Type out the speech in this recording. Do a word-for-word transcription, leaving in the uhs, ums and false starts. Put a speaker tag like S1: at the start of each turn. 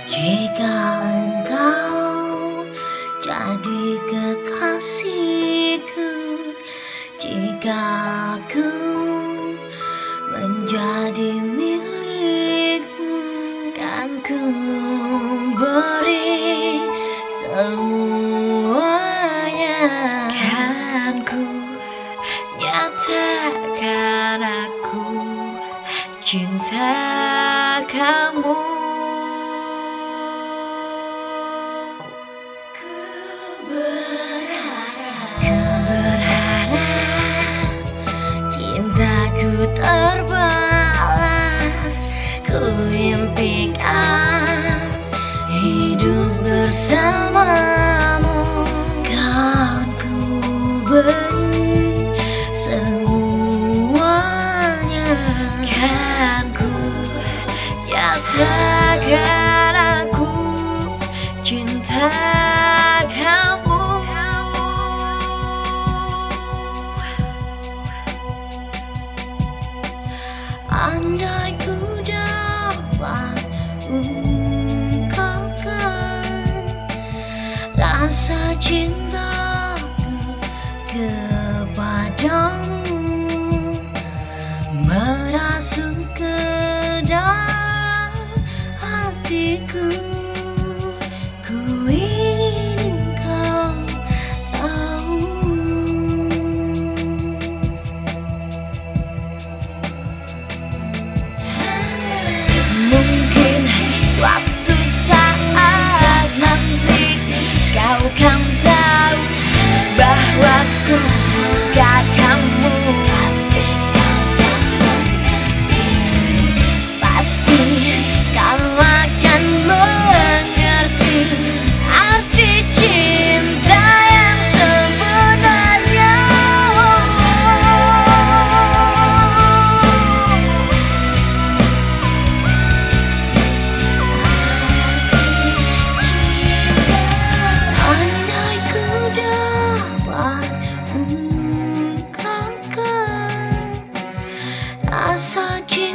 S1: Jika engkau jadi kekasihku, jika aku menjadi milikmu, kan ku beri semuanya. Kan ku nyatakan aku cinta kamu. Cintaku terbalas, ku impikan hidup bersamamu. Kan ku beri semuanya, kan ku nyatakan aku cinta kamu. Andai ku dapat ungkapkan rasa cintaku kepadamu, merasuk ke dalam hatiku, ku ingin kau tahu. Mungkin suatu saat nanti kau kan tahu bahwa ku suka kamu. Pasti kau akan mengerti, pasti kau akan mengerti arti cinta yang sebenarnya. Andai ku dapat ungkapkan rasa cinta